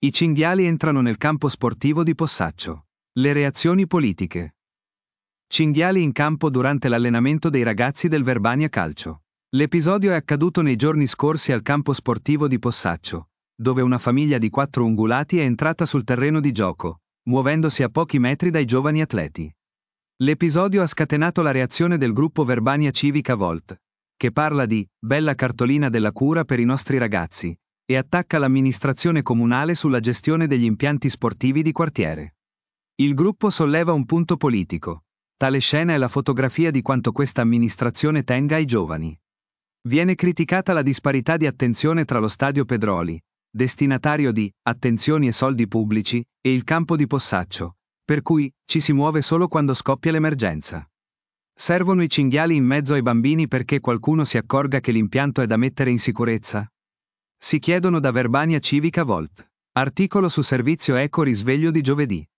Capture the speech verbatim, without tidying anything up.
I cinghiali entrano nel campo sportivo di Possaccio. Le reazioni politiche. Cinghiali in campo durante l'allenamento dei ragazzi del Verbania Calcio. L'episodio è accaduto nei giorni scorsi al campo sportivo di Possaccio, dove una famiglia di quattro ungulati è entrata sul terreno di gioco, muovendosi a pochi metri dai giovani atleti. L'episodio ha scatenato la reazione del gruppo Verbania Civica Volt, che parla di «bella cartolina della cura per i nostri ragazzi», e attacca l'amministrazione comunale sulla gestione degli impianti sportivi di quartiere. Il gruppo solleva un punto politico. Tale scena è la fotografia di quanto questa amministrazione tenga ai giovani. Viene criticata la disparità di attenzione tra lo stadio Pedroli, destinatario di attenzioni e soldi pubblici, e il campo di Possaccio, per cui ci si muove solo quando scoppia l'emergenza. Servono i cinghiali in mezzo ai bambini perché qualcuno si accorga che l'impianto è da mettere in sicurezza? Si chiedono da Verbania Civica Volt. Articolo su Servizio Eco Risveglio di giovedì.